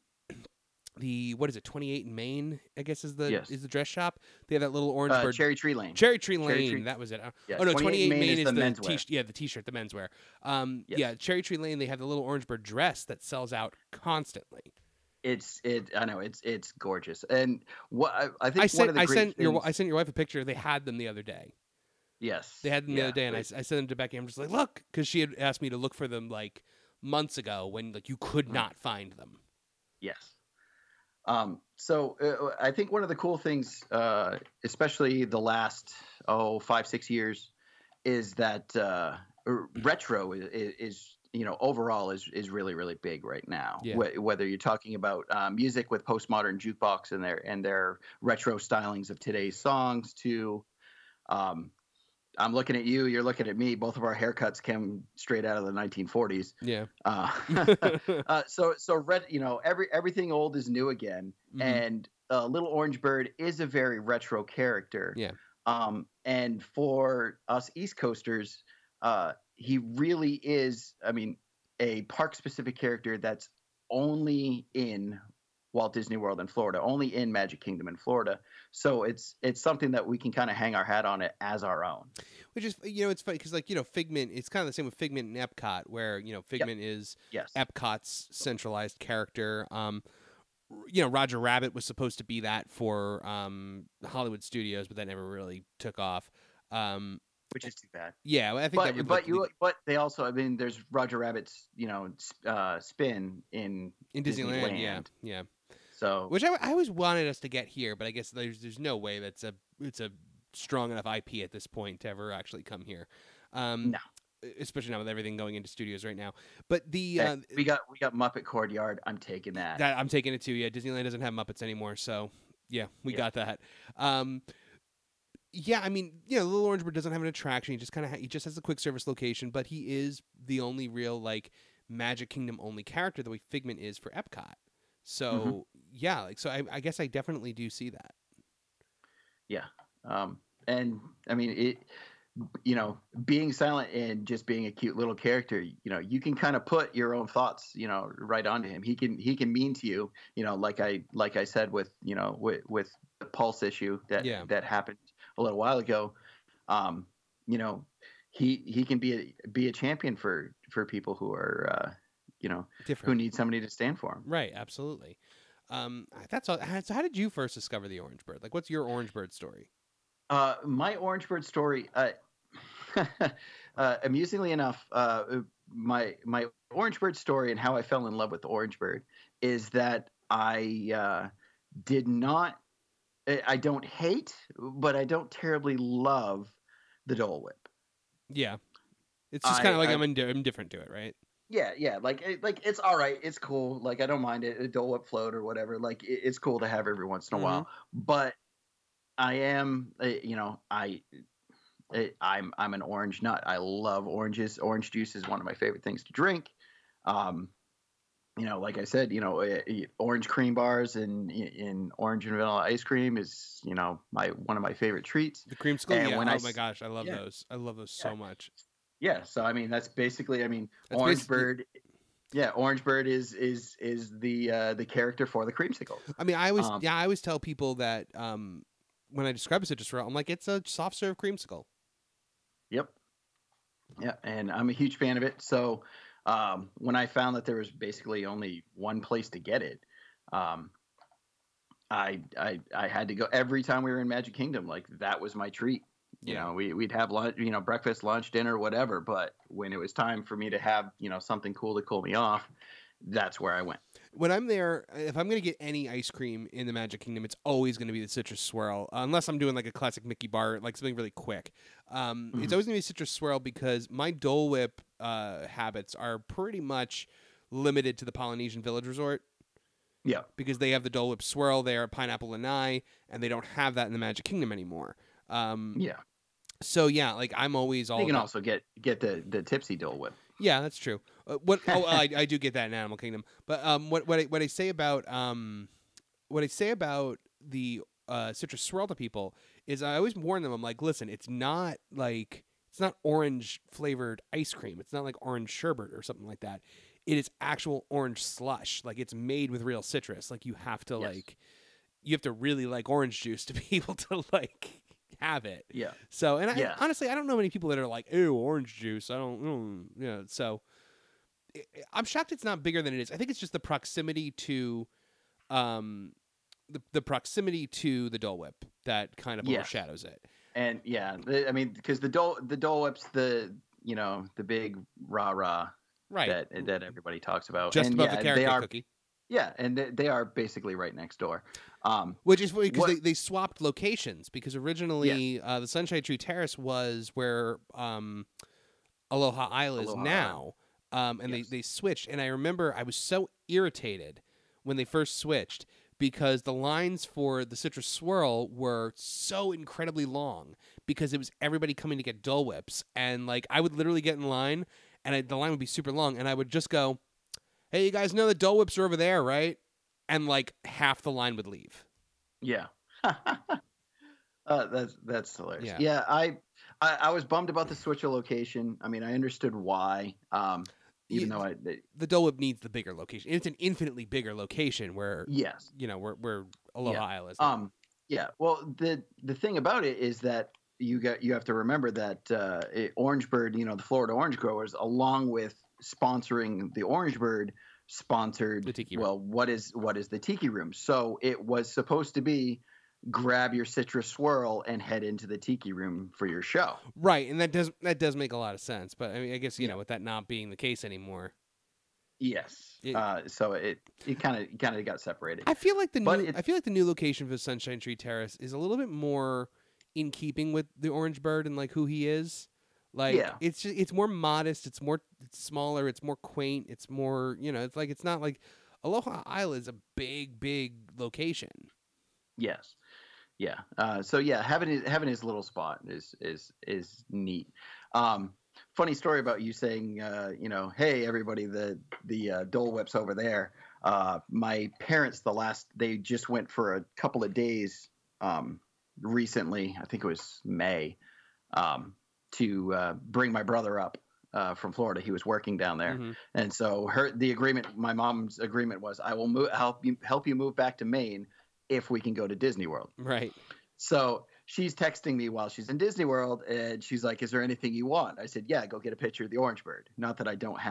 The what is it? twenty-eight in Maine, I guess is the Yes. is the dress shop. They have that little orange Uh, bird. Cherry Tree Lane. Cherry Tree Lane. Cherry Tree- That was it. Yeah, oh no, twenty-eight Maine, Maine is, is the the menswear. t- yeah the t-shirt, the menswear. Um, Yes. yeah, Cherry Tree Lane. They have the little orange bird dress that sells out constantly. It's it. I know it's it's gorgeous. And what I, I think I one sent of the I great sent your things- I sent your wife a picture. They had them the other day. yes They had them the yeah, other day, and I, but- I sent them to Becky. I'm just like, look, because she had asked me to look for them like months ago when like you could Mm. not find them. Yes. Um, so uh, I think one of the cool things, uh, especially the last oh five six years, is that uh, r- retro is, is you know overall is is really really big right now. Yeah. Wh- whether you're talking about uh, music with postmodern jukebox and their and their retro stylings of today's songs to um, I'm looking at you, you're looking at me. Both of our haircuts came straight out of the nineteen forties. Yeah. Uh, uh, so, so red, you know, every everything old is new again, Mhm. and uh, Little Orange Bird is a very retro character. Yeah. Um, and for us East Coasters, uh, he really is. I mean, a park-specific character that's only in Walt Disney World in Florida, only in Magic Kingdom in Florida. So it's it's something that we can kind of hang our hat on it as our own. Which is, you know, it's funny because, like, you know, Figment, it's kind of the same with Figment and Epcot, where, you know, Figment is Yes. Epcot's centralized character. Um, r- you know, Roger Rabbit was supposed to be that for um, Hollywood Studios, but that never really took off. Um, Which is too bad. yeah, I think that But would but like, you but they also, I mean, there's Roger Rabbit's, you know, s- uh, spin in in Disneyland, yeah, Disneyland. yeah. So Which I, I always wanted us to get here, but I guess there's there's no way that's a it's a strong enough I P at this point to ever actually come here. Um, No. Especially now with everything going into studios right now. But the hey, uh, we got we got Muppet Courtyard. I'm taking that. that I'm taking it too. Yeah, Disneyland doesn't have Muppets anymore, so yeah, we Yeah. got that. Um, yeah, I mean, you know, Little Orange Bird doesn't have an attraction. He just kind of ha- he just has a quick service location, but he is the only real like Magic Kingdom only character the way Figment is for Epcot. So Mm-hmm. yeah, like so I, I guess I definitely do see that. Yeah. Um, and I mean, it, you know, being silent and just being a cute little character, you know, you can kind of put your own thoughts, you know, right onto him. He can, he can mean to you, you know, like I, like I said, with, you know, with, with the Pulse issue that, Yeah. that happened a little while ago. Um, you know, he, he can be a, be a champion for, for people who are, uh, you know, who Different. need somebody to stand for him. Right, absolutely. Um, that's all. So how did you first discover the Orange Bird? Like, what's your Orange Bird story? Uh, my Orange Bird story, uh, uh, amusingly enough, uh, my my Orange Bird story and how I fell in love with the Orange Bird is that I uh, did not, I don't hate, but I don't terribly love the Dole Whip. Yeah, it's just I- kind of like I- I'm indi- indifferent to it, right? Yeah, yeah, like it, like it's all right, it's cool. Like I don't mind it, a Dole Whip float or whatever. Like it, it's cool to have every once in a Mhm. while. But I am, uh, you know, I, I I'm I'm an orange nut. I love oranges. Orange juice is one of my favorite things to drink. Um, you know, like I said, you know, uh, uh, orange cream bars and in orange and vanilla ice cream is, you know, my one of my favorite treats. The creamsicle. And Yeah. when Oh I my s- gosh, I love yeah. those. I love those so much. Yeah, so I mean that's basically I mean That's Orange basically- Bird. Yeah, Orange Bird is is is the uh, the character for the creamsicle. I mean, I always Um, yeah, I always tell people that um, when I describe a citrus swirl, I'm like, it's a soft serve creamsicle. Yep. Yeah, and I'm a huge fan of it. So um, when I found that there was basically only one place to get it, um, I, I I had to go every time we were in Magic Kingdom. Like that was my treat. You Yeah. know, we we'd have lunch, you know, breakfast, lunch, dinner, whatever. But when it was time for me to have, you know, something cool to cool me off, that's where I went. When I'm there, if I'm gonna get any ice cream in the Magic Kingdom, it's always gonna be the citrus swirl, unless I'm doing like a classic Mickey bar, like something really quick. Um, It's Mhm. always gonna be citrus swirl because my Dole Whip uh, habits are pretty much limited to the Polynesian Village Resort. Yeah. Because they have the Dole Whip swirl there, Pineapple Lanai, and they don't have that in the Magic Kingdom anymore. Um, Yeah. So yeah, like I'm always all You can about- also get get the the tipsy Dole Whip. Yeah, that's true. Uh, what? Oh, I, I do get that in Animal Kingdom. But um, what what I, what I say about um, what I say about the uh, citrus swirl to people is I always warn them. I'm like, listen, it's not like it's not orange flavored ice cream. It's not like orange sherbet or something like that. It is actual orange slush. Like it's made with real citrus. Like you have to Yes. like you have to really like orange juice to be able to like have it. Yeah. So, and I, Yeah. honestly, I don't know many people that are like, "Ew, orange juice." I don't, mm, you know. So, I- I'm shocked it's not bigger than it is. I think it's just the proximity to, um, the the proximity to the Dole Whip that kind of Yes. overshadows it. And yeah, the- I mean, because the Dole the Dole Whip's the you know the big rah rah Right. that that everybody talks about. just and above yeah, the carrot they cake are cookie, yeah, and they, they are basically right next door. Um, which is funny because what- they, they swapped locations because originally uh, the Sunshine Tree Terrace was where um, Aloha Isle is Aloha now, um, and Yes. they they switched. And I remember I was so irritated when they first switched because the lines for the citrus swirl were so incredibly long because it was everybody coming to get Dole Whips, and like I would literally get in line and I, the line would be super long, and I would just go, "Hey, you guys know the Dole Whips are over there, right?" And like half the line would leave. yeah, uh, that's that's hilarious. Yeah. Yeah, I, I I was bummed about the switch of location. I mean, I understood why. Um, even Yeah. though I they, The Dole Whip needs the bigger location. It's an infinitely bigger location where yes. you know where where Aloha Yeah. Isle is. now. Um, yeah. Well, the the thing about it is that you got you have to remember that uh, it, Orange Bird, you know, the Florida Orange Growers, along with sponsoring the Orange Bird, sponsored The Tiki Room. well, what is what is the Tiki Room? So it was supposed to be grab your citrus swirl and head into the Tiki Room for your show. Right, and that does that does make a lot of sense. But I mean, I guess you Yeah. know, with that not being the case anymore, Yes. It- uh, so it it kind of kind of got separated. I feel like the But new it- I feel like the new location for Sunshine Tree Terrace is a little bit more in keeping with the Orange Bird and like who he is. Like Yeah. it's just, it's more modest, it's more it's smaller, it's more quaint, it's more you know, it's like it's not like Aloha Isle is a big big location. Yes. Yeah. Uh, so yeah, having his, having his little spot is is is neat. Um, funny story about you saying, uh, you know, hey everybody, the the uh, Dole Whip's over there. Uh, my parents, the last they just went for a couple of days um, recently. I think it was May um, to uh, bring my brother up uh, from Florida. He was working down there. Mhm. And so her the agreement, my mom's agreement was, I will move, help you help you move back to Maine if we can go to Disney World. Right. So she's texting me while she's in Disney World, and she's like, "Is there anything you want?" I said, "Yeah, go get a picture of the Orange Bird." Not that I don't have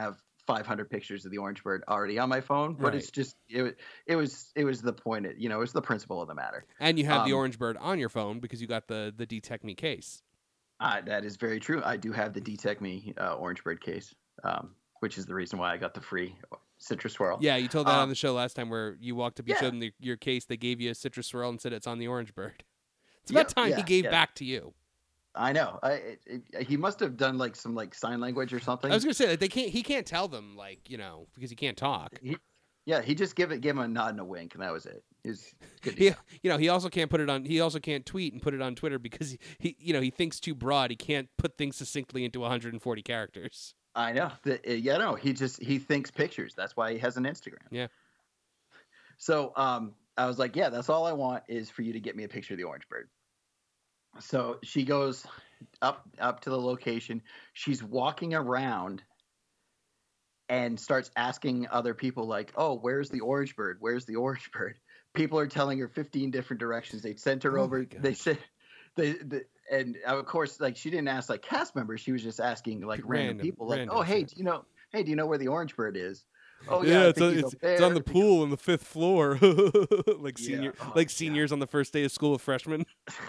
five hundred pictures of the orange bird already on my phone, but Right. it's just it, wa- it was it was the point. It, you know, it was the principle of the matter. And you have the Um, orange bird on your phone because you got the the Detect Me case. Uh, that is very true. I do have the Detect Me uh, orange bird case, um, which is the reason why I got the free citrus swirl. Yeah, you told that on Um, the show last time where you walked up, you yeah. showed them the, your case, they gave you a citrus swirl and said it's on the orange bird. It's about Yep, time he yeah, gave yeah. back to you. I know. I it, it, he must have done like some like sign language or something. I was gonna say like, they can't. He can't tell them like you know because he can't talk. He, yeah, he just give it give him a nod and a wink, and that was it. He was good. to He, go. you know, he also can't put it on. He also can't tweet and put it on Twitter because he, he you know, he thinks too broad. He can't put things succinctly into one hundred forty characters. I know. The, uh, yeah, no, he just he thinks pictures. That's why he has an Instagram. Yeah. So um, I was like, yeah, that's all I want is for you to get me a picture of the orange bird. So she goes up up to the location. She's walking around and starts asking other people like, "Oh, where's the orange bird? Where's the orange bird?" People are telling her fifteen different directions. They sent her Oh over. my They gosh. said, they, the and of course, like she didn't ask like cast members. She was just asking like random, Random- people, like, random "Oh, hey, shit. do you know? Hey, do you know where the orange bird is?" Oh yeah, I it's, think on, he's it's, up there. it's on the I think- pool on the fifth floor, like Yeah. senior, Oh, like God. seniors on the first day of school of freshmen.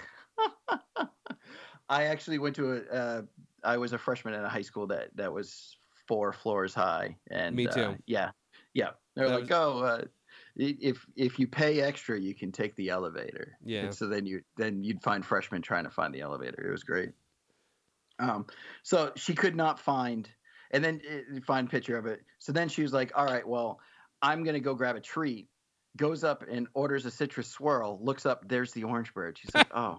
I actually went to a. Uh, I was a freshman in a high school that that was four floors high, and Me too. Uh, yeah, yeah. They're That like, oh, uh, i- if if you pay extra, you can take the elevator. Yeah. And so then you then you'd find freshmen trying to find the elevator. It was great. Um. So she could not find, and then uh, find a picture of it. So then she was like, all right, well, I'm gonna go grab a treat. Goes up and orders a citrus swirl. Looks up, there's the orange bird. She's like, oh.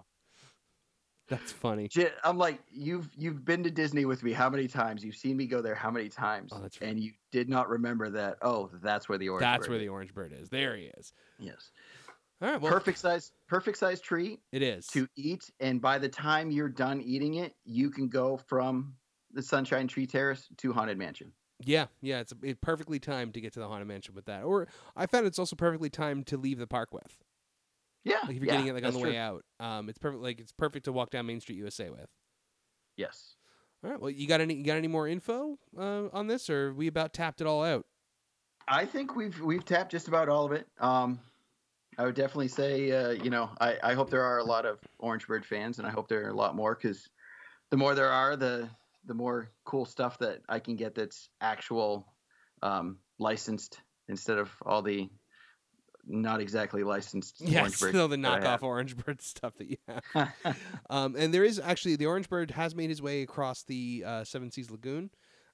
That's funny. J- I'm like, you've you've been to Disney with me how many times? You've seen me go there how many times? Oh, that's right. And you did not remember that. Oh, that's where the orange. That's bird where is. the orange bird is. There he is. Yes. All right. Well, Perfect size. Perfect size treat it is. to eat, and by the time you're done eating it, you can go from the Sunshine Tree Terrace to Haunted Mansion. Yeah, yeah. It's it perfectly timed to get to the Haunted Mansion with that. Or I found it's also perfectly timed to leave the park with. Yeah. Like if you're yeah, getting it like on that's the way true. out, um, it's perfect. Like it's perfect to walk down Main Street U S A with. Yes. All right. Well, you got any you got any more info uh, on this, or we about tapped it all out? I think we've we've tapped just about all of it. Um, I would definitely say, uh, you know, I, I hope there are a lot of Orange Bird fans, and I hope there are a lot more because the more there are, the the more cool stuff that I can get that's actual um, licensed instead of all the not exactly licensed Yes, Orange Bird. still the that I knockoff have. Orange Bird stuff that you have. um, and there is actually the Orange Bird has made his way across the uh, Seven Seas Lagoon.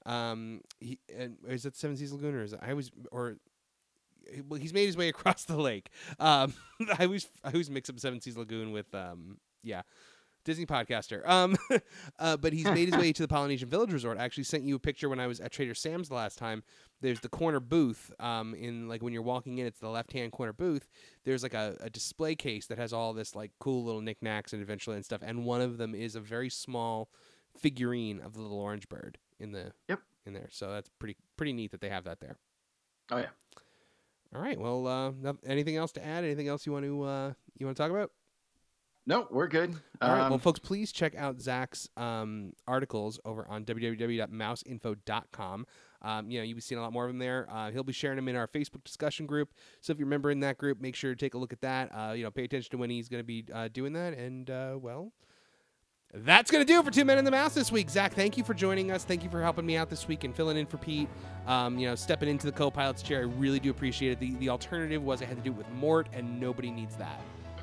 Um, he, and is it Seven Seas Lagoon or is it, I was or well, he's made his way across the lake. Um, I always I always mix up Seven Seas Lagoon with um, yeah. Disney podcaster. Um, uh, but he's made his way to the Polynesian Village Resort. I actually sent you a picture when I was at Trader Sam's the last time. There's the corner booth. Um, in like when you're walking in, it's the left-hand corner booth. There's like a, a display case that has all this like cool little knickknacks and Adventureland stuff. And one of them is a very small figurine of the little orange bird in the Yep. in there. So that's pretty pretty neat that they have that there. Oh yeah. All right. Well, uh, no- anything else to add? Anything else you want to uh, you want to talk about? No, we're good. All right, Um, well, folks, please check out Zach's um, articles over on w w w dot mouse info dot com. Um, you know, you'll be seeing a lot more of them there. Uh, he'll be sharing them in our Facebook discussion group. So if you're a member in that group, make sure to take a look at that. Uh, you know, pay attention to when he's going to be uh, doing that. And, uh, well, that's going to do it for Two Men in the Mouse this week. Zach, thank you for joining us. Thank you for helping me out this week and filling in for Pete. Um, you know, stepping into the co-pilot's chair. I really do appreciate it. The, the alternative was I had to do it with Mort, and nobody needs that.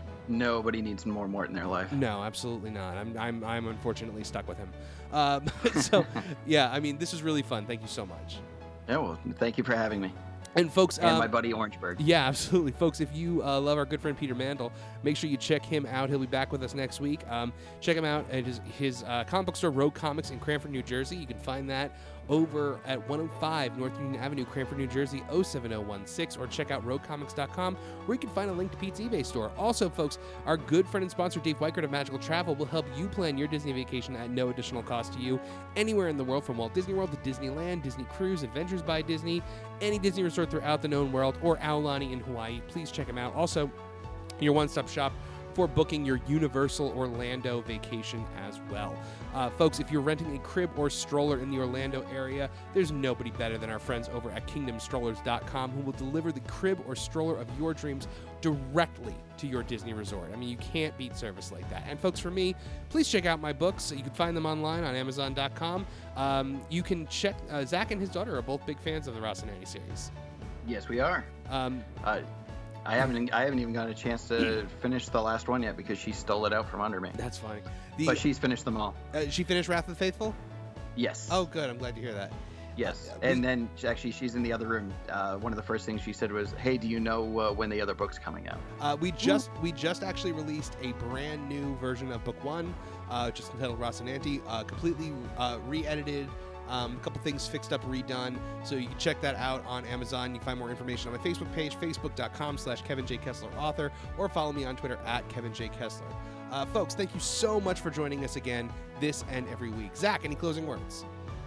Nobody needs more Mort in their life. No, absolutely not. I'm I'm I'm unfortunately stuck with him. Um, so yeah, I mean, this was really fun. Thank you so much. Yeah, well, thank you for having me. And folks, And um, my buddy Orange Bird. yeah, absolutely, folks. If you uh, love our good friend Peter Mandel, make sure you check him out. He'll be back with us next week. Um, check him out at his his uh, comic book store, Rogue Comics in Cranford, New Jersey. You can find that over at one oh five North Union Avenue, Cranford, New Jersey, oh seven oh one six, or check out rogue comics dot com, where you can find a link to Pete's eBay store. Also, folks, our good friend and sponsor, Dave Weichert of Magical Travel, will help you plan your Disney vacation at no additional cost to you anywhere in the world, from Walt Disney World to Disneyland, Disney Cruise, Adventures by Disney, any Disney resort throughout the known world, or Aulani in Hawaii. Please check him out. Also, your one-stop shop for booking your Universal Orlando vacation as well. Uh, folks, if you're renting a crib or stroller in the Orlando area, there's nobody better than our friends over at kingdom strollers dot com who will deliver the crib or stroller of your dreams directly to your Disney resort. I mean, you can't beat service like that. And folks, for me, please check out my books. You can find them online on amazon dot com. Um, you can check, uh, Zach and his daughter are both big fans of the Rocinante series. Yes, we are. Um, uh, I haven't I haven't even gotten a chance to finish the last one yet because she stole it out from under me. That's funny. The, but she's finished them all. Uh, she finished Wrath of the Faithful? Yes. Oh, good. I'm glad to hear that. Yes. Uh, and then she, actually she's in the other room. Uh, one of the first things she said was, "Hey, do you know uh, when the other book's coming out?" Uh, we just Ooh. we just actually released a brand new version of book one, uh, just entitled Rocinante, uh, completely uh, re-edited. Um, a couple things fixed up, redone. So you can check that out on Amazon. You can find more information on my Facebook page, facebook dot com slash Kevin J. Kessler author, or follow me on Twitter at Kevin J. Kessler. Uh, folks, thank you so much for joining us again this and every week. Zach, any closing words?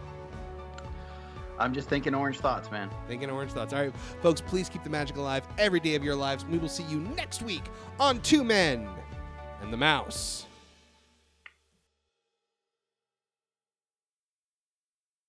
I'm just thinking orange thoughts, man. Thinking orange thoughts. All right, folks, please keep the magic alive every day of your lives. We will see you next week on Two Men and the Mouse.